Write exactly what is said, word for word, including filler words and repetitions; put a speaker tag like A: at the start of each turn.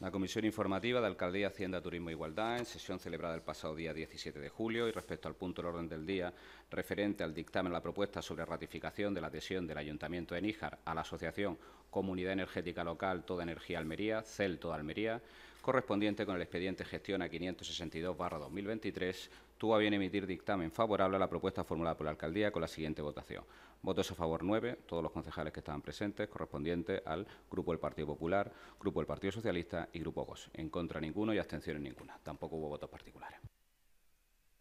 A: La Comisión Informativa de Alcaldía, Hacienda, Turismo e Igualdad, en sesión celebrada el pasado día diecisiete de julio y respecto al punto del orden del día referente al dictamen a la propuesta sobre ratificación de la adhesión del Ayuntamiento de Níjar a la Asociación Comunidad Energética Local Toda Energía Almería, C E L Toda Almería, correspondiente con el expediente gestión a quinientos sesenta y dos barra dos mil veintitrés, tuvo a bien emitir dictamen favorable a la propuesta formulada por la Alcaldía con la siguiente votación. Votos a favor nueve, todos los concejales que estaban presentes, correspondiente al Grupo del Partido Popular, Grupo del Partido Socialista y Grupo Vox. En contra ninguno y abstenciones ninguna. Tampoco hubo votos particulares.